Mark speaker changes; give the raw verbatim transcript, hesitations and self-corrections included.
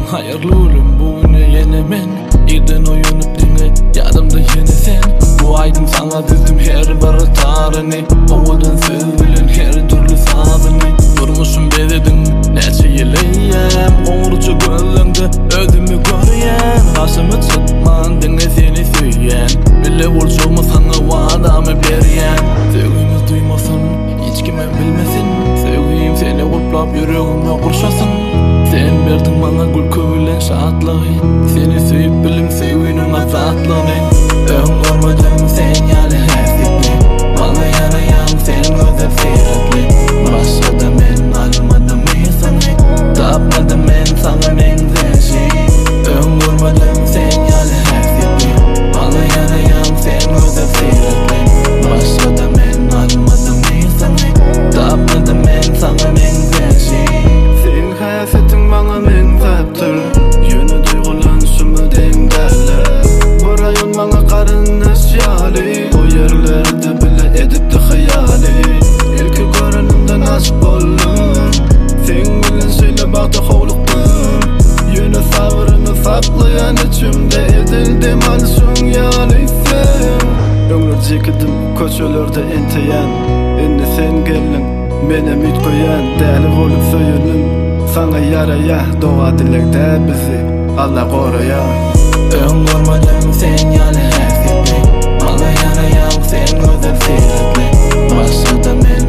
Speaker 1: hayırlı ölüm bu ne yine men. İrden oyunup dinle yadımda yine sen. Bu aydın sana dizdim her bir tarını. Oğuldan söz bilen her türlü sadını. Durmuşum bededim neçe yılıyem. Oğurcu gözümde ödümü görüyen. Karşımı çıkman dinle seni söyleyen. Bile borçumu sana vadamı beriyen. Sevgimiz duymasın hiç kime bilmesin. Sevgim seni kurplap yüreğime kurşasın. Sen verdin bana gül köbilen şatlığı. Seni sevip bilim sevginin azatlığını. Ön görmedim sen yali hafifli. Bana yarayan sen özel seyretli. Başladı men almadım insanı. Tapmadım men sana benzer şey. Ön görmedim sen yali hafifli. Bana yarayan sen özel seyretli. Başladı men almadım insanı. Tapmadım men sana benzer şey. Sen hasetin bana menzaptır. Yönü duygulanışımı dengeler. Bu rayon bana karınız yali. O yerlerde bile edip de hayali. İlki görünümde nasip oldum. Sen bilin söyle bakta hovluktum. Yönü sabrını saklayan içimde edildim alışın yaliysem. Ömür çekidim köşelerde enteyen. Enne sen gelin menem üt koyan. Deli olup söyünüm sana yaraya. Doğa dilekte bizi Allah koruya. Ön görmedim sen yali hafifli. Bana yarayan sen özel seyretli. Başladı men